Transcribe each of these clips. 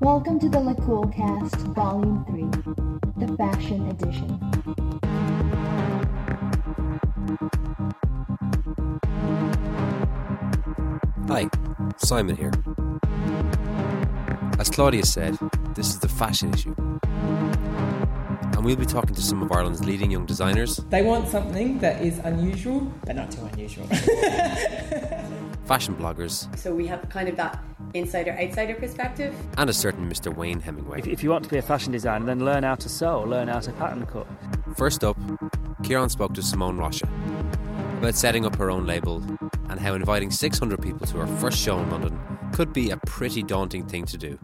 Welcome to the LaCoolcast Volume 3, the Fashion Edition. Hi, Simon here. As Claudia said, this is the fashion issue. And we'll be talking to some of Ireland's leading young designers. They want something that is unusual, but not too unusual. Fashion bloggers. So we have kind of that insider-outsider perspective. And a certain Mr. Wayne Hemingway. If you want to be a fashion designer, then learn how to sew, learn how to pattern cut. First up, Kieran spoke to Simone Rocha about setting up her own label and how inviting 600 people to her first show in London could be a pretty daunting thing to do.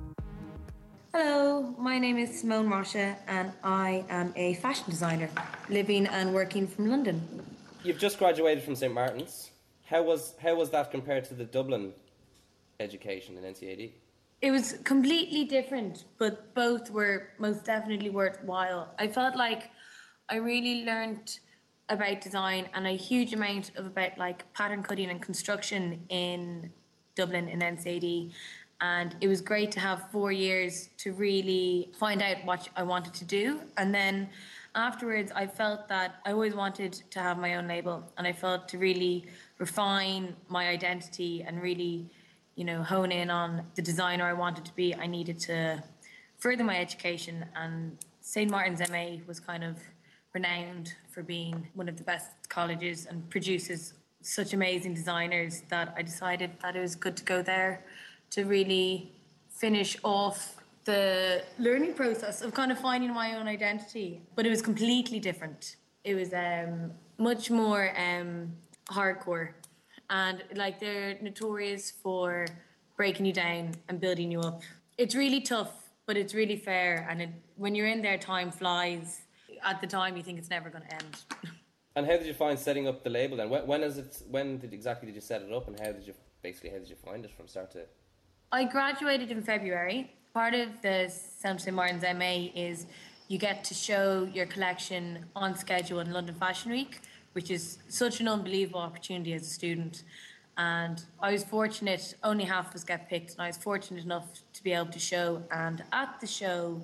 Hello, my name is Simone Rocha and I am a fashion designer living and working from London. You've just graduated from St Martin's. How was that compared to the Dublin education in NCAD? It was completely different, but both were most definitely worthwhile. I felt like I really learned about design and a huge amount of about like pattern cutting and construction in Dublin in NCAD. And it was great to have 4 years to really find out what I wanted to do. And then afterwards, I felt that I always wanted to have my own label. And I felt to really refine my identity and really, hone in on the designer I wanted to be, I needed to further my education. And St. Martin's MA was kind of renowned for being one of the best colleges and produces such amazing designers that I decided that it was good to go there to really finish off the learning process of kind of finding my own identity. But it was completely different. It was much more hardcore. And like they're notorious for breaking you down and building you up. It's really tough, but it's really fair. And when you're in there, time flies. At the time, you think it's never going to end. And how did you find setting up the label then? When did you set it up, and how did you find it from start to? I graduated in February. Part of the St Martin's MA is you get to show your collection on schedule in London Fashion Week, which is such an unbelievable opportunity as a student. And I was fortunate, only half of us get picked, and I was fortunate enough to be able to show. And at the show,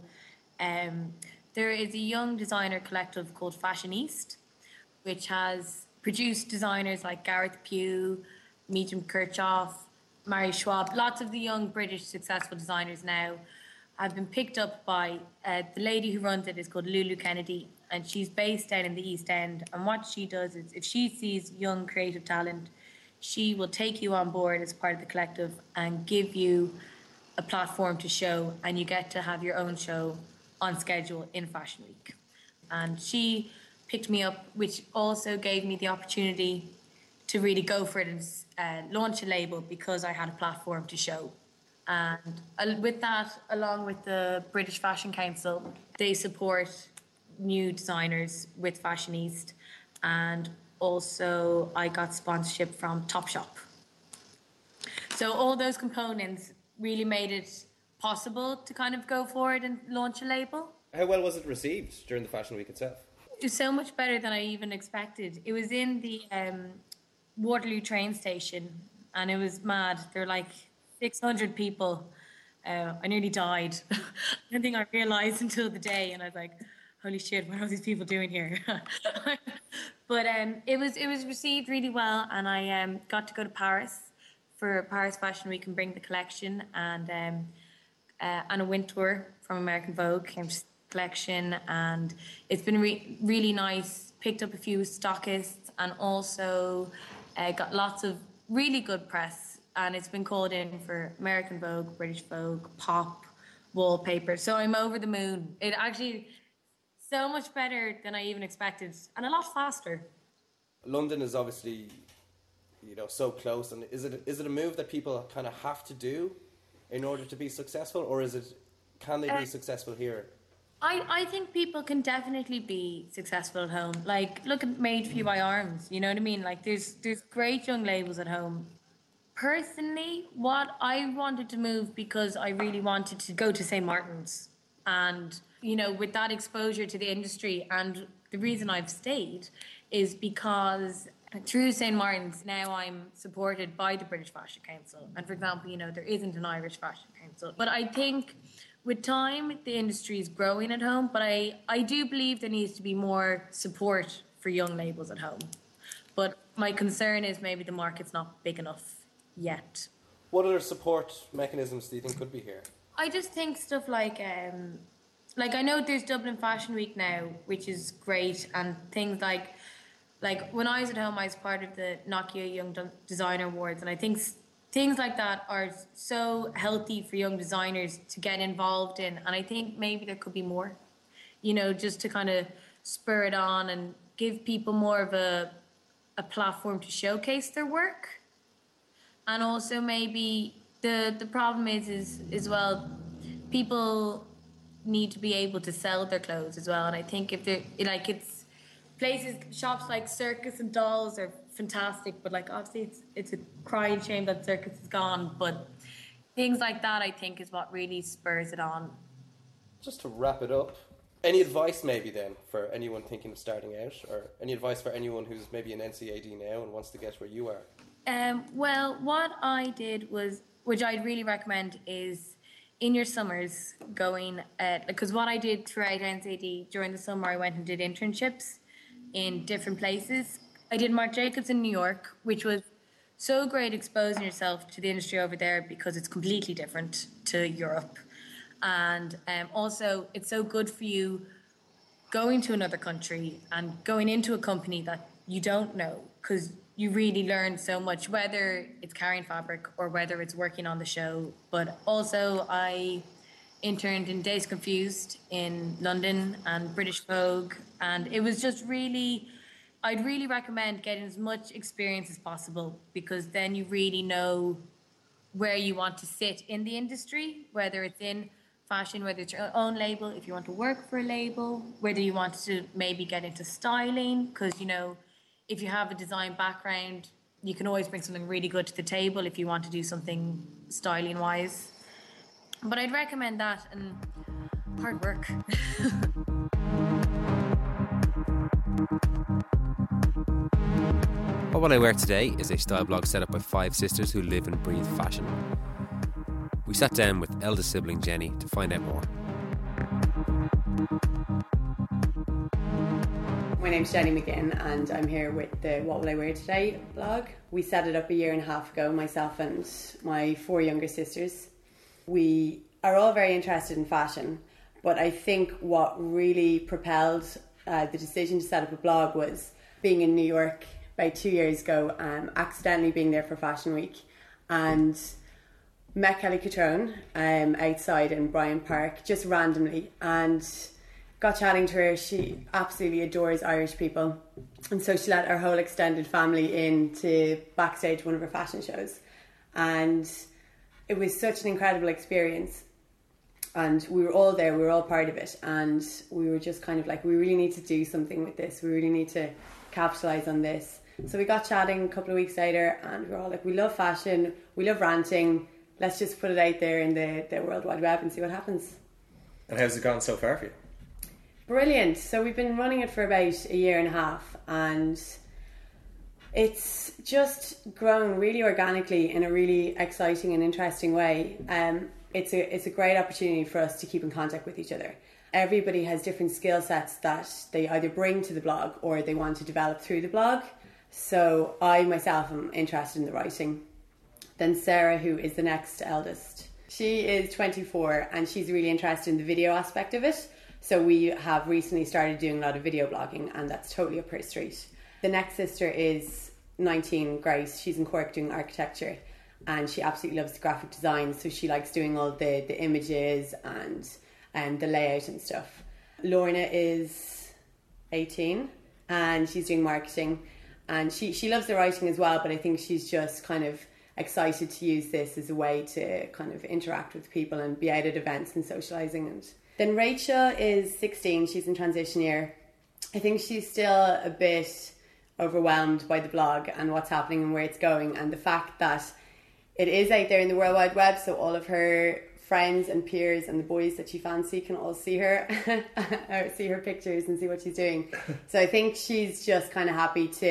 there is a young designer collective called Fashion East, which has produced designers like Gareth Pugh, Meacham Kirchhoff, Mary Schwab. Lots of the young British successful designers now have been picked up by the lady who runs it is called Lulu Kennedy, and she's based down in the East End. And what she does is if she sees young creative talent, she will take you on board as part of the collective and give you a platform to show, and you get to have your own show on schedule in Fashion Week. And she picked me up, which also gave me the opportunity to really go for it and launch a label because I had a platform to show. And with that, along with the British Fashion Council, they support new designers with Fashion East. And also I got sponsorship from Topshop. So all those components really made it possible to kind of go forward and launch a label. How well was it received during the Fashion Week itself? It was so much better than I even expected. It was in the Waterloo train station, and it was mad. There were like 600 people. I nearly died. I don't think I realised until the day, and I was like, holy shit, what are these people doing here? But it was received really well, and I got to go to Paris for Paris Fashion Week and bring the collection, and Anna Wintour from American Vogue came to the collection, and it's been really nice. Picked up a few stockists and also got lots of really good press, and it's been called in for American Vogue, British Vogue, Pop, Wallpaper. So I'm over the moon. It actually so much better than I even expected, and a lot faster. London is obviously, so close, and is it a move that people kind of have to do in order to be successful, or can they be successful here? I think people can definitely be successful at home. Like, look at Made For You by Arms, you know what I mean? Like, there's great young labels at home. Personally, what I wanted to move because I really wanted to go to St. Martin's. And, with that exposure to the industry, and the reason I've stayed is because through St. Martin's, now I'm supported by the British Fashion Council. And for example, you know, there isn't an Irish Fashion Council. But I think with time, the industry is growing at home. But I do believe there needs to be more support for young labels at home. But my concern is maybe the market's not big enough yet. What other support mechanisms do you think could be here? I just think stuff like I know there's Dublin Fashion Week now, which is great, and things like when I was at home, I was part of the Nokia Young Designer Awards, and I think things like that are so healthy for young designers to get involved in, and I think maybe there could be more, you know, just to kind of spur it on and give people more of a platform to showcase their work. And also maybe the problem is as well, people need to be able to sell their clothes as well. And I think if they're like, it's places, shops like Circus and Dolls are fantastic, but like obviously it's a crying shame that Circus is gone. But things like that, I think, is what really spurs it on. Just to wrap it up, any advice maybe then for anyone thinking of starting out, or any advice for anyone who's maybe an NCAD now and wants to get where you are? Well, what I did was, which I'd really recommend, is in your summers going, because what I did throughout NCAD, during the summer I went and did internships in different places. I did Marc Jacobs in New York, which was so great exposing yourself to the industry over there because it's completely different to Europe. And also it's so good for you going to another country and going into a company that you don't know, because you really learn so much, whether it's carrying fabric or whether it's working on the show. But also I interned in Days Confused in London and British Vogue, and it was just really, I'd really recommend getting as much experience as possible, because then you really know where you want to sit in the industry, whether it's in fashion, whether it's your own label, if you want to work for a label, whether you want to maybe get into styling, because, you know, if you have a design background, you can always bring something really good to the table if you want to do something styling wise. But I'd recommend that, and hard work. What Will I Wear Today is a style blog set up by 5 sisters who live and breathe fashion. We sat down with eldest sibling Jenny to find out more. My name's Jenny McGinn, and I'm here with the What Will I Wear Today blog. We set it up a year and a half ago, myself and my 4 younger sisters. We are all very interested in fashion, but I think what really propelled the decision to set up a blog was being in New York about 2 years ago, accidentally being there for Fashion Week, and met Kelly Cutrone outside in Bryant Park, just randomly, and got chatting to her. She absolutely adores Irish people, and so she let our whole extended family in to backstage one of her fashion shows, and it was such an incredible experience. And we were all there, we were all part of it, and we were just kind of like, we really need to do something with this, we really need to capitalise on this. So we got chatting a couple of weeks later, and we were all like, we love fashion, we love ranting, let's just put it out there in the World Wide Web and see what happens. And how's it gone so far for you? Brilliant. So we've been running it for about a year and a half, and it's just grown really organically in a really exciting and interesting way. It's a great opportunity for us to keep in contact with each other. Everybody has different skill sets that they either bring to the blog or they want to develop through the blog. So I myself am interested in the writing. Then Sarah, who is the next eldest, she is 24 and she's really interested in the video aspect of it. So we have recently started doing a lot of video blogging, and that's totally up her street. The next sister is 19, Grace. She's in Cork doing architecture, and she absolutely loves the graphic design, so she likes doing all the images and the layout and stuff. Lorna is 18 and she's doing marketing, and she loves the writing as well, but I think she's just kind of excited to use this as a way to kind of interact with people and be out at events and socialising. And then Rachel is 16, she's in transition year. I think she's still a bit overwhelmed by the blog and what's happening and where it's going, and the fact that it is out there in the World Wide Web, so all of her friends and peers and the boys that she fancy can all see her see her pictures and see what she's doing. So I think she's just kind of happy to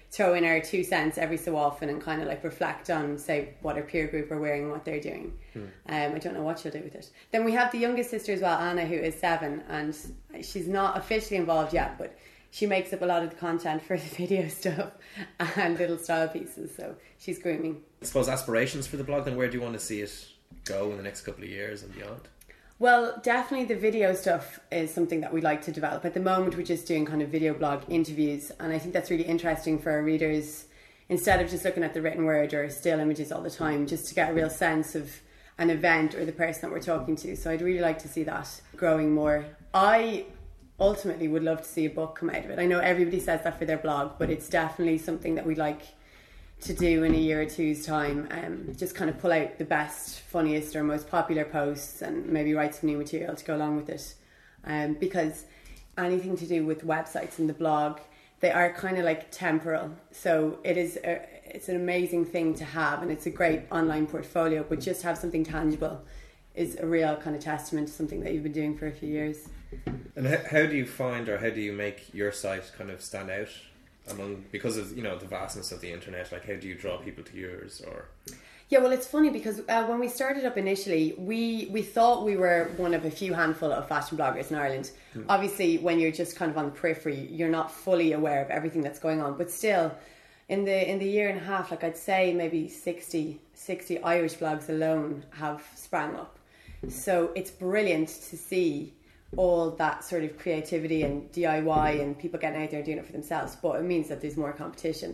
throw in our 2 cents every so often and kind of like reflect on, say, what our peer group are wearing and what they're doing. I don't know what she'll do with it. Then we have the youngest sister as well, Anna, who is 7, and she's not officially involved yet, but she makes up a lot of the content for the video stuff and little style pieces, so she's grooming. I suppose aspirations for the blog, then where do you want to see it go in the next couple of years and beyond? Well, definitely the video stuff is something that we'd like to develop. At the moment, we're just doing kind of video blog interviews, and I think that's really interesting for our readers, instead of just looking at the written word or still images all the time, just to get a real sense of an event or the person that we're talking to. So I'd really like to see that growing more. I ultimately would love to see a book come out of it. I know everybody says that for their blog, but it's definitely something that we'd like to do in a year or two's time. Just kind of pull out the best, funniest or most popular posts and maybe write some new material to go along with it. Because anything to do with websites and the blog, they are kind of like temporal. So it's an amazing thing to have, and it's a great online portfolio, but just have something tangible is a real kind of testament to something that you've been doing for a few years. And how do you find, or how do you make your site kind of stand out among, because of, you know, the vastness of the internet? Like, how do you draw people to yours? Or yeah, well, it's funny because when we started up initially, we thought we were one of a few handful of fashion bloggers in Ireland. Obviously, when you're just kind of on the periphery, you're not fully aware of everything that's going on, but still, in the year and a half, like I'd say maybe 60 Irish blogs alone have sprang up. So it's brilliant to see all that sort of creativity and DIY and people getting out there and doing it for themselves, but it means that there's more competition.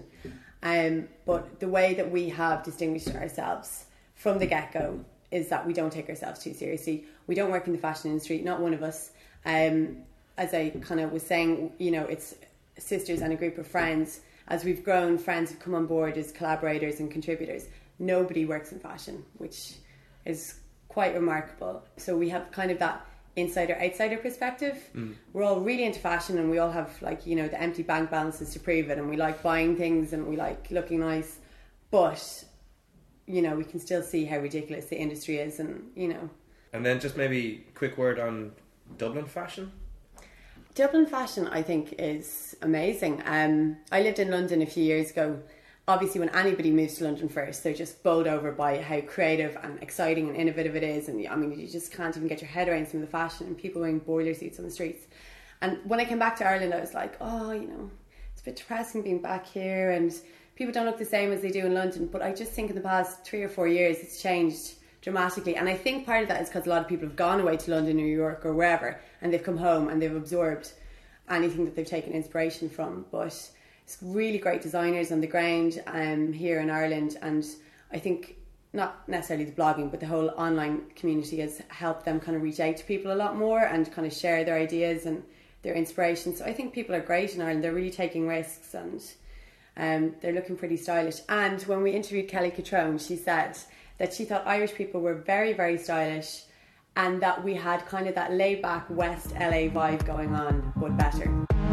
But the way that we have distinguished ourselves from the get-go is that we don't take ourselves too seriously. We don't work in the fashion industry, not one of us. As I kind of was saying, you know, it's sisters and a group of friends. As we've grown, friends have come on board as collaborators and contributors. Nobody works in fashion, which is quite remarkable. So we have kind of that insider-outsider perspective. We're all really into fashion, and we all have, like, you know, the empty bank balances to prove it, and we like buying things and we like looking nice, but, you know, we can still see how ridiculous the industry is, and, you know. And then just maybe a quick word on Dublin fashion. Dublin fashion, I think, is amazing. I lived in London a few years ago. Obviously, when anybody moves to London first, they're just bowled over by how creative and exciting and innovative it is. And I mean, you just can't even get your head around some of the fashion and people wearing boiler suits on the streets. And when I came back to Ireland, I was like, oh, you know, it's a bit depressing being back here and people don't look the same as they do in London. But I just think in the past 3 or 4 years, it's changed dramatically. And I think part of that is because a lot of people have gone away to London, New York or wherever, and they've come home and they've absorbed anything that they've taken inspiration from. But it's really great designers on the ground here in Ireland, and I think not necessarily the blogging, but the whole online community has helped them kind of reach out to people a lot more and kind of share their ideas and their inspirations. So I think people are great in Ireland. They're really taking risks, and they're looking pretty stylish. And when we interviewed Kelly Catrone, she said that she thought Irish people were very, very stylish, and that we had kind of that laid-back West LA vibe going on, but better.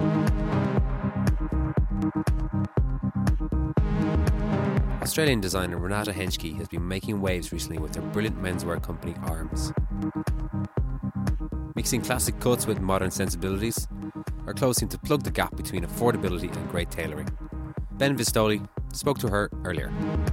Australian designer Renata Henschke has been making waves recently with her brilliant menswear company Arms. Mixing classic cuts with modern sensibilities, her clothes seem to plug the gap between affordability and great tailoring. Ben Vistoli spoke to her earlier.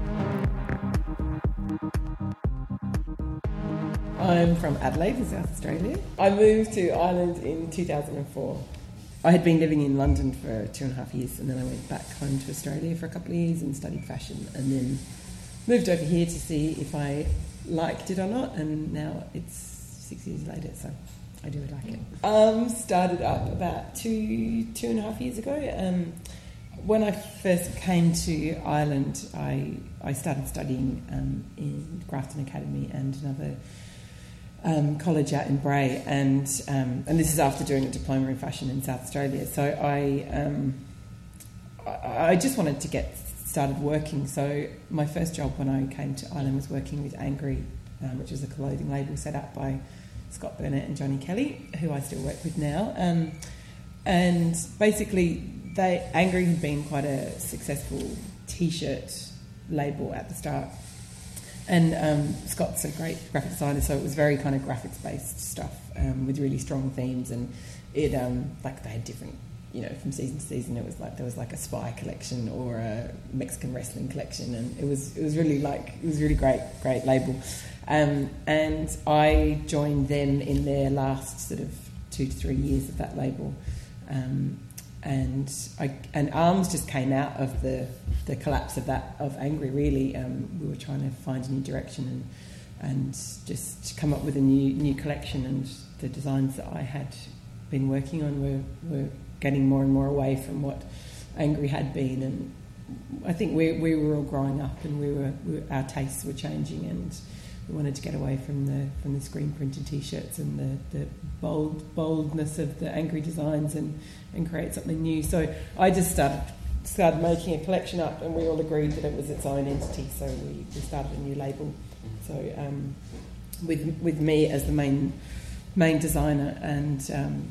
I'm from Adelaide in South Australia. I moved to Ireland in 2004. I had been living in London for 2.5 years, and then I went back home to Australia for a couple of years and studied fashion, and then moved over here to see if I liked it or not, and now it's 6 years later, so I do like it. Started up about 2.5 years ago. When I first came to Ireland, I started studying in Grafton Academy and another college out in Bray, and this is after doing a diploma in fashion in South Australia. So I just wanted to get started working. So my first job when I came to Ireland was working with Angry, which is a clothing label set up by Scott Burnett and Johnny Kelly, who I still work with now. And basically, Angry had been quite a successful T-shirt label at the start. And Scott's a great graphic designer, so it was very kind of graphics-based stuff with really strong themes. And it like they had different from season to season, it was like there was like a spy collection or a Mexican wrestling collection, and it was really great label. And I joined them in their last sort of 2 to 3 years of that label. And Arms just came out of the collapse of Angry, really. We were trying to find a new direction and just come up with a new collection, and the designs that I had been working on were getting more and more away from what Angry had been, and I think we were all growing up, and our tastes were changing, and we wanted to get away from the screen printed T-shirts and the boldness of the Angry designs and create something new. So I just started making a collection up, and we all agreed that it was its own entity. So we started a new label. So with me as the main designer, and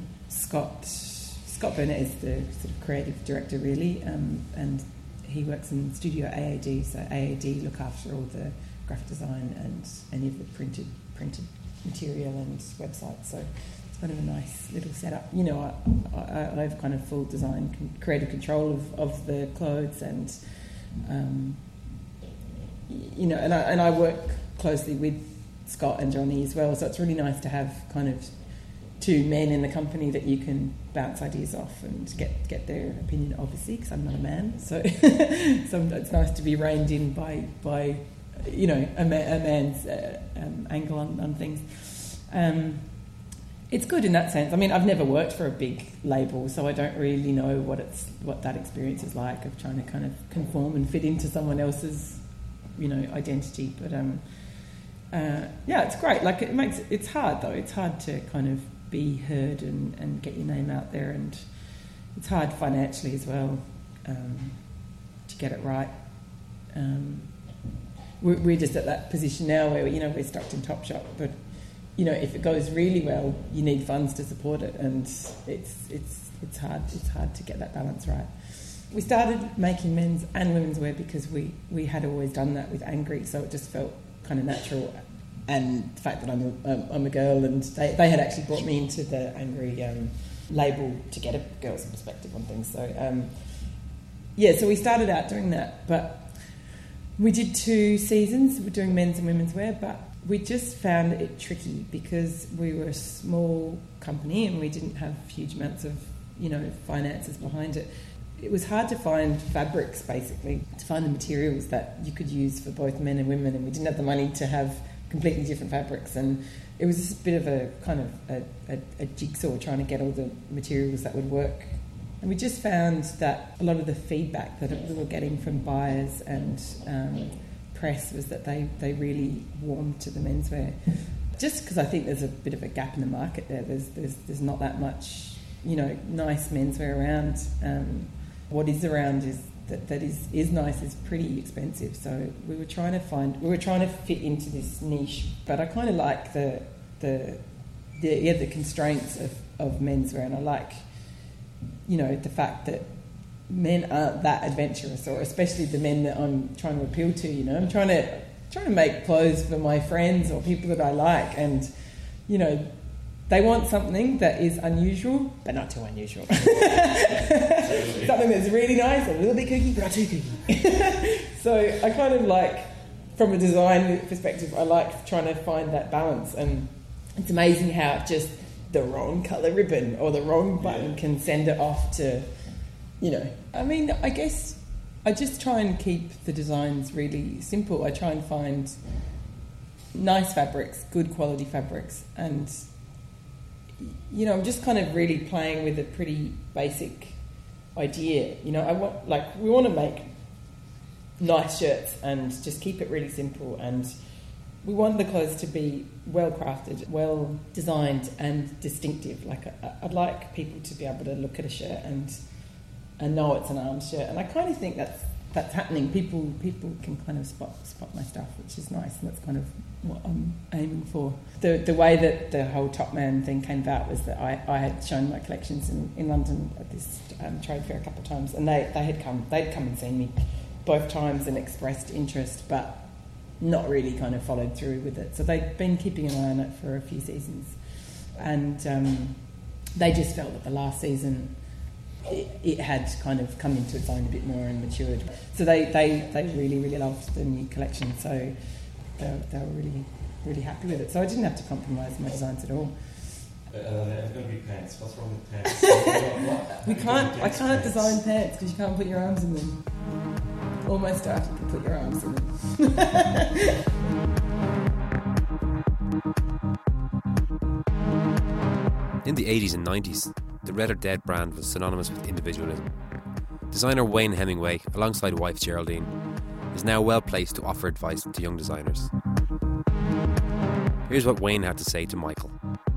Scott Burnett is the sort of creative director, really, and he works in Studio AAD. So AAD look after all the graphic design and any of the printed material and websites. So it's kind of a nice little setup. I have kind of full design, creative control of the clothes, and and I work closely with Scott and Johnny as well. So it's really nice to have kind of two men in the company that you can bounce ideas off and get their opinion, obviously, because I'm not a man. So it's nice to be reined in by a man's angle on things. It's good in that sense. I mean, I've never worked for a big label, so I don't really know what that experience is like of trying to kind of conform and fit into someone else's, identity. But it's great. Like it's hard though. It's hard to kind of be heard and get your name out there, and it's hard financially as well to get it right. We're just at that position now where we're stocked in Topshop, but if it goes really well, you need funds to support it, and it's hard to get that balance right. We started making men's and women's wear because we had always done that with Angry, so it just felt kind of natural. And the fact that I'm a girl, and they had actually brought me into the Angry label to get a girl's perspective on things. So so we started out doing that, but we did 2 seasons. We're doing men's and women's wear, but we just found it tricky because we were a small company and we didn't have huge amounts of finances behind it. It was hard to find fabrics, basically, to find the materials that you could use for both men and women, and we didn't have the money to have completely different fabrics, and it was just a bit of a kind of a jigsaw trying to get all the materials that would work. And we just found that a lot of the feedback that we were getting from buyers and press was that they really warmed to the menswear, just because I think there's a bit of a gap in the market there. There's not that much nice menswear around. What is around that is nice is pretty expensive. So we were trying to fit into this niche, but I kind of like the constraints of menswear, and I like the fact that men aren't that adventurous, or especially the men that I'm trying to appeal to. I'm trying to make clothes for my friends or people that I like, and they want something that is unusual, but not too unusual. Something that's really nice, a little bit kooky, but not too kooky. So I kind of like, from a design perspective, I like trying to find that balance. And it's amazing how just the wrong colour ribbon or the wrong button can send it off to, I mean, I guess I just try and keep the designs really simple. I try and find nice fabrics, good quality fabrics, and I'm just kind of really playing with a pretty basic idea. We want to make nice shirts and just keep it really simple, and we want the clothes to be well crafted, well designed, and distinctive. Like I'd like people to be able to look at a shirt and know it's an Arms shirt, and I kind of think that's happening. People can kind of spot my stuff, which is nice, and that's kind of what I'm aiming for. The way that the whole Top Man thing came about was that I had shown my collections in London at this trade fair a couple of times, and they'd come and seen me both times and expressed interest, but not really kind of followed through with it. So they'd been keeping an eye on it for a few seasons, and they just felt that the last season it had kind of come into its own a bit more and matured. So they really, really loved the new collection. So they were really, really happy with it. So I didn't have to compromise my designs at all. They're going to be pants. What's wrong with pants? I can't design pants because you can't put your arms in them. Almost started to put your arms in them. In the 80s and 90s, the Red or Dead brand was synonymous with individualism. Designer Wayne Hemingway, alongside wife Geraldine, is now well placed to offer advice to young designers. Here's what Wayne had to say to Michael.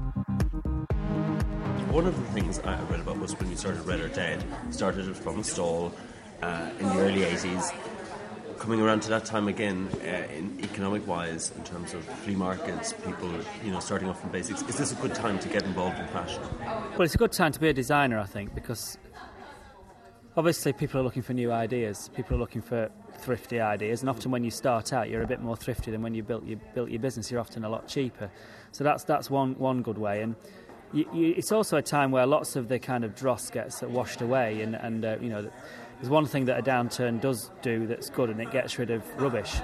One of the things I read about was when you started Red or Dead, started it from a stall in the early 80s. Coming around to that time again, in economic-wise, in terms of flea markets, people, starting off from basics. Is this a good time to get involved in fashion? Well, it's a good time to be a designer, I think, because obviously people are looking for new ideas. People are looking for thrifty ideas, and often when you start out, you're a bit more thrifty than when you built your business. You're often a lot cheaper. So that's one good way. And it's also a time where lots of the kind of dross gets washed away, and there's one thing that a downturn does do that's good, and it gets rid of rubbish.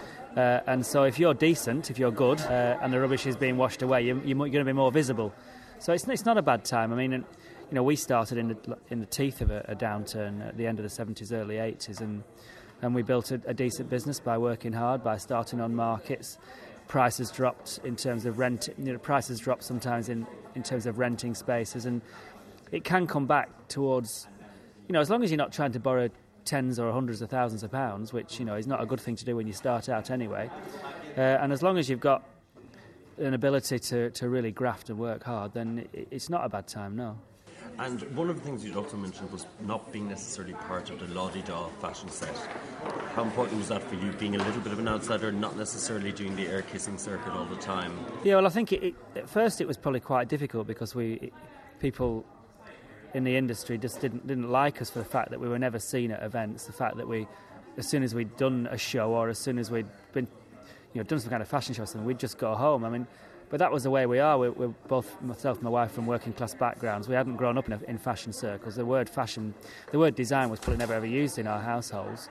And so if you're decent, if you're good, and the rubbish is being washed away, you're going to be more visible. So it's not a bad time. I mean, we started in the teeth of a downturn at the end of the 70s, early 80s, and we built a decent business by working hard, by starting on markets. Prices dropped in terms of rent. Prices dropped sometimes in terms of renting spaces, and it can come back towards. As long as you're not trying to borrow tens or hundreds of thousands of pounds, which, is not a good thing to do when you start out anyway, and as long as you've got an ability to really graft and work hard, then it's not a bad time, no. And one of the things you'd also mentioned was not being necessarily part of the la-di-da fashion set. How important was that for you, being a little bit of an outsider, not necessarily doing the air-kissing circuit all the time? Yeah, well, I think at first it was probably quite difficult because people in the industry just didn't like us for the fact that we were never seen at events, the fact that as soon as we'd done a show or as soon as we'd been, done some kind of fashion show or something, we'd just go home. I mean, but that was the way we are. We're both, myself and my wife, from working class backgrounds. We hadn't grown up in fashion circles. The word design was probably never ever used in our households.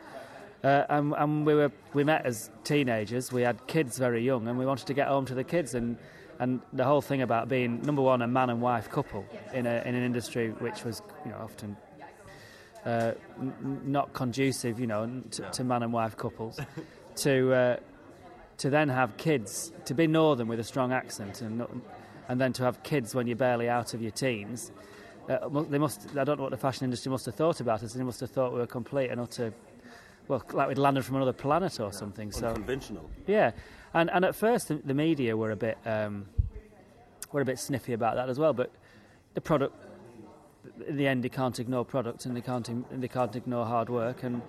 And we met as teenagers. We had kids very young, and we wanted to get home to the kids. And the whole thing about being, number one, a man and wife couple in an industry which was, often not conducive, to man and wife couples, to then have kids, to be northern with a strong accent, and then to have kids when you're barely out of your teens. I don't know what the fashion industry must have thought about us. They must have thought we were complete and utter, well, like we'd landed from another planet or something. So unconventional. Yeah, and at first the media were a bit sniffy about that as well. But the product, in the end, they can't ignore product, and they can't ignore hard work, and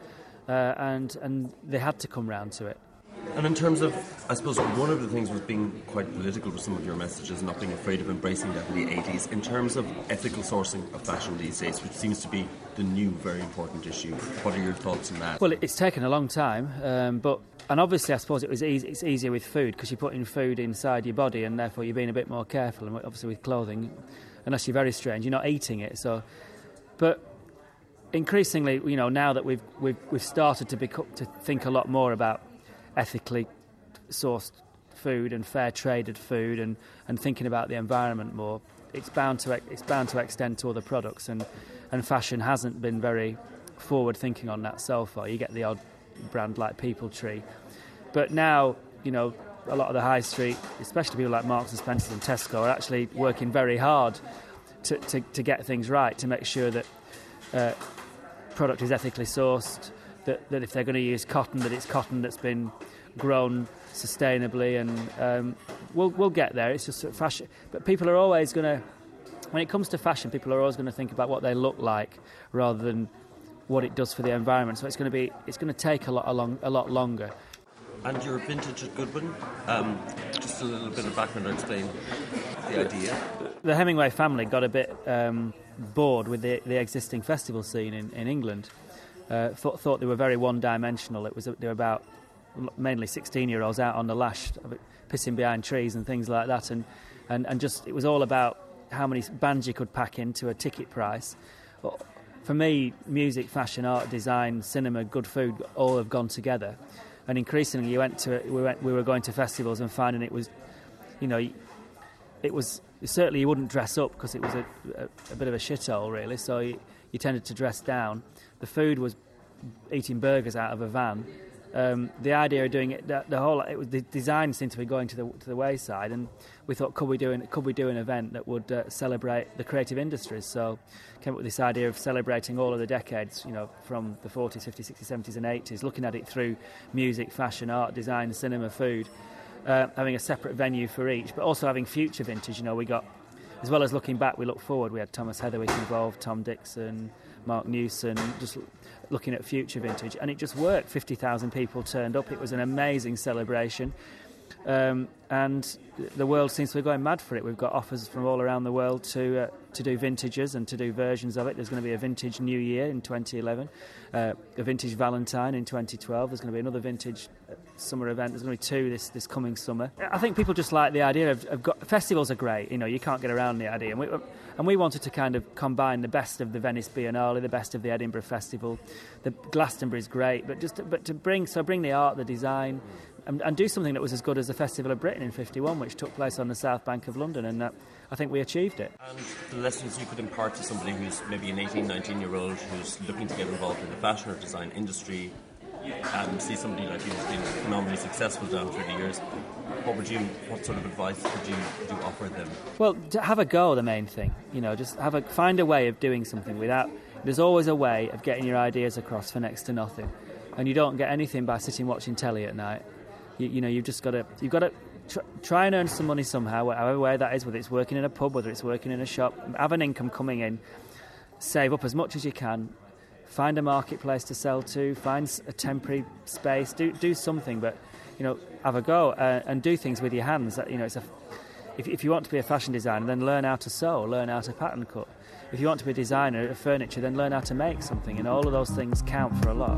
they had to come round to it. And in terms of, I suppose, one of the things was being quite political with some of your messages, not being afraid of embracing that in the 80s. In terms of ethical sourcing of fashion these days, which seems to be the new, very important issue, what are your thoughts on that? Well, it's taken a long time, and obviously I suppose it's easier with food because you're putting food inside your body, and therefore you're being a bit more careful. And obviously with clothing, unless you're very strange, you're not eating it. So, but increasingly, now that we've started to think a lot more about ethically sourced food and fair traded food, and thinking about the environment more, it's bound to extend to other products, and fashion hasn't been very forward thinking on that so far. You get the odd brand like People Tree, but now a lot of the high street, especially people like Marks and Spencer and Tesco, are actually working very hard to get things right, to make sure that product is ethically sourced, that if they're going to use cotton, that it's cotton that's been grown sustainably, and we'll get there. It's just fashion, but people are always going to, when it comes to fashion, people are always going to think about what they look like rather than what it does for the environment. So it's going to take a lot longer. And your vintage at Goodwin, just a little bit of background to explain the idea. The Hemingway family got a bit bored with the existing festival scene in England. Thought they were very one-dimensional. They were about mainly 16-year-olds out on the lash, pissing behind trees and things like that, and just it was all about how many bands you could pack into a ticket price, for me, music, fashion, art, design, cinema, good food, all have gone together. And increasingly, we were going to festivals and finding it was, it was certainly you wouldn't dress up because it was a bit of a shithole, really. So you tended to dress down. The food was eating burgers out of a van. The idea of doing it, the design seemed to be going to the wayside, and we thought, could we do an event that would celebrate the creative industries? So came up with this idea of celebrating all of the decades, from the 40s, 50s, 60s, 70s and 80s, looking at it through music, fashion, art, design, cinema, food, having a separate venue for each, but also having future vintage. We got, as well as looking back, we looked forward. We had Thomas Heatherwick involved, Tom Dixon, Mark Newson, just looking at future vintage, and it just worked. 50,000 people turned up. It was an amazing celebration, and the world seems to be going mad for it. We've got offers from all around the world to do vintages and to do versions of it. There's going to be a vintage New Year in 2011, a vintage Valentine in 2012. There's going to be another vintage summer event. There's going to be 2 this coming summer. I think people just like the idea of festivals are great. You can't get around the idea. And we wanted to kind of combine the best of the Venice Biennale, the best of the Edinburgh Festival. The Glastonbury's great, but to bring the art, the design, and do something that was as good as the Festival of Britain in '51, which took place on the South Bank of London, and I think we achieved it. And the lessons you could impart to somebody who's maybe an 18, 19-year-old who's looking to get involved in the fashion or design industry, and see somebody like you who's been phenomenally successful down through the years, what sort of advice would you offer them? Well, to have a go, the main thing. Just find a way of doing something without. There's always a way of getting your ideas across for next to nothing, and you don't get anything by sitting watching telly at night. You've got to try and earn some money somehow, however way that is, whether it's working in a pub, whether it's working in a shop. Have an income coming in, save up as much as you can, find a marketplace to sell to, find a temporary space, do something, but have a go and do things with your hands. If you want to be a fashion designer, then learn how to sew, learn how to pattern cut. If you want to be a designer of furniture, then learn how to make something, and all of those things count for a lot.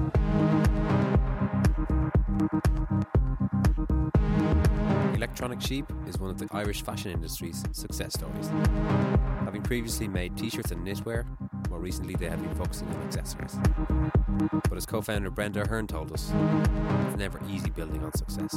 Electronic Sheep is one of the Irish fashion industry's success stories. Having previously made t-shirts and knitwear, more recently they have been focusing on accessories. But as co-founder Brenda Ahern told us, it's never easy building on success.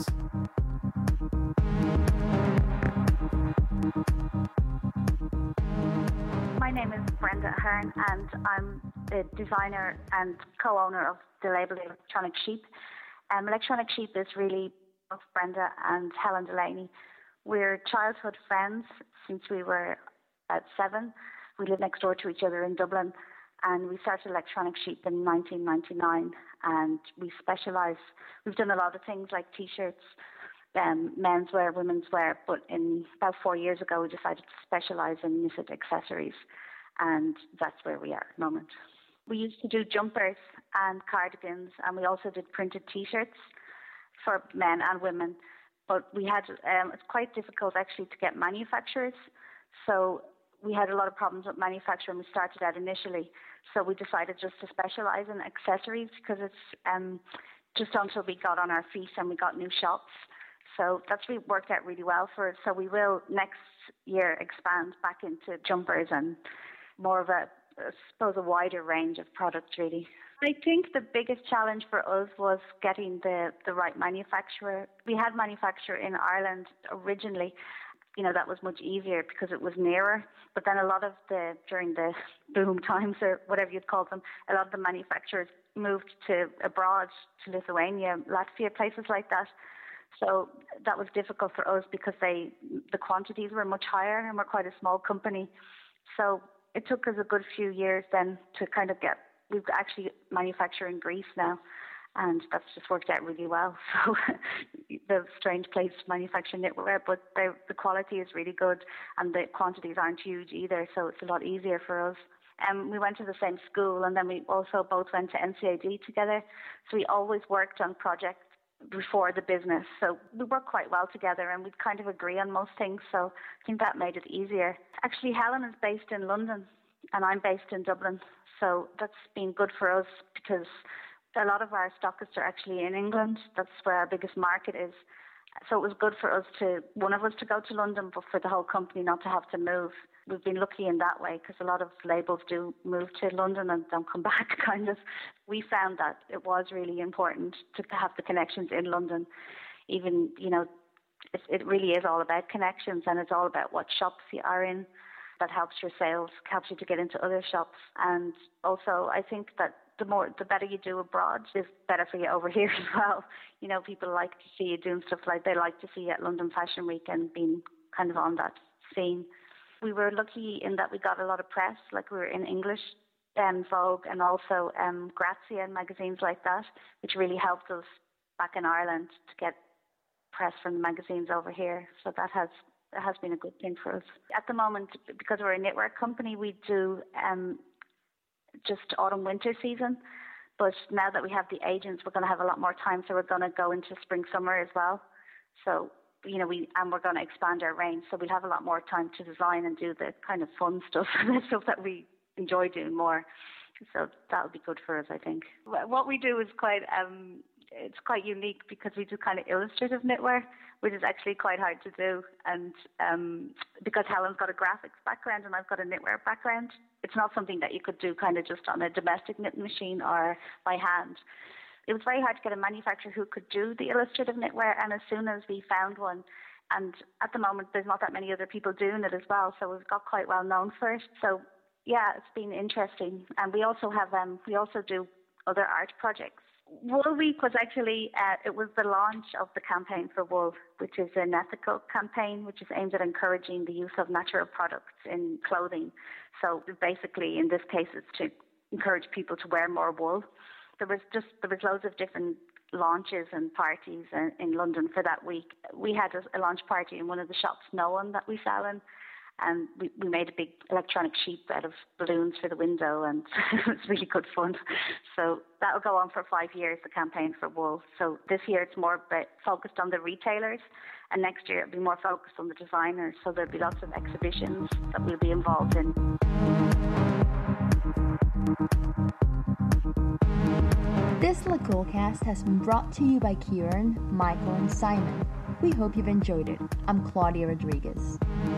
My name is Brenda Ahern, and I'm the designer and co-owner of the label Electronic Sheep. Electronic Sheep is really of Brenda and Helen Delaney. We're childhood friends since we were about 7. We live next door to each other in Dublin, and we started Electronic Sheep in 1999, and we've done a lot of things like t-shirts, menswear, women's wear, but about 4 years ago we decided to specialise in knitted accessories, and that's where we are at the moment. We used to do jumpers and cardigans, and we also did printed t-shirts for men and women, but we had it's quite difficult actually to get manufacturers, so we had a lot of problems with manufacturing. We started out initially, so we decided just to specialise in accessories because it's just until we got on our feet and we got new shops. So that's really worked out really well for us. So we will next year expand back into jumpers and more of a wider range of products really. I think the biggest challenge for us was getting the right manufacturer. We had manufacturer in Ireland originally. That was much easier because it was nearer. But then during the boom times or whatever you'd call them, a lot of the manufacturers moved to abroad, to Lithuania, Latvia, places like that. So that was difficult for us because the quantities were much higher and we're quite a small company. So it took us a good few years then to kind of we've actually manufacture in Greece now, and that's just worked out really well. So the strange place to manufacture knitwear, but the quality is really good and the quantities aren't huge either, so it's a lot easier for us. We went to the same school, and then we also both went to NCAD together, so we always worked on projects before the business. So we work quite well together and we'd kind of agree on most things, so I think that made it easier. Actually, Helen is based in London and I'm based in Dublin. So that's been good for us because a lot of our stockists are actually in England. That's where our biggest market is. So it was good for us one of us to go to London, but for the whole company not to have to move. we've been lucky in that way, because a lot of labels do move to London and don't come back, kind of. We found that it was really important to have the connections in London. Even, you know, it really is all about connections, and it's all about what shops you are in. That helps your sales, helps you to get into other shops. And also, I think that the better you do abroad is better for you over here as well. You know, people like to see you doing stuff like they like to see you at London Fashion Week and being kind of on that scene. We were lucky in that we got a lot of press, like we were in English, Vogue, and also Grazia and magazines like that, which really helped us back in Ireland to get press from the magazines over here. So that has been a good thing for us. At the moment, because we're a knitwear company, we do just autumn-winter season. But now that we have the agents, we're going to have a lot more time, so we're going to go into spring-summer as well. So, you know, we're going to expand our range, so we'll have a lot more time to design and do the kind of fun stuff, the stuff that we enjoy doing more. So that'll be good for us, I think. What we do is quite unique, because we do kind of illustrative knitwear, which is actually quite hard to do. And because Helen's got a graphics background and I've got a knitwear background, it's not something that you could do kind of just on a domestic knitting machine or by hand. It was very hard to get a manufacturer who could do the illustrative knitwear, and as soon as we found one, and at the moment there's not that many other people doing it as well, so we've got quite well known for it. So yeah, it's been interesting. And we also have we also do other art projects. Wool Week was actually, it was the launch of the campaign for wool, which is an ethical campaign, which is aimed at encouraging the use of natural products in clothing. So basically, in this case, it's to encourage people to wear more wool. There was loads of different launches and parties in London for that week. We had a launch party in one of the shops, No One, that we sell in. And we made a big electronic sheep out of balloons for the window, and it was really good fun. So that'll go on for 5 years, the campaign for wool. So this year it's more focused on the retailers, and next year it'll be more focused on the designers. So there'll be lots of exhibitions that we'll be involved in. This LaCoolcast has been brought to you by Kieran, Michael, and Simon. We hope you've enjoyed it. I'm Claudia Rodriguez.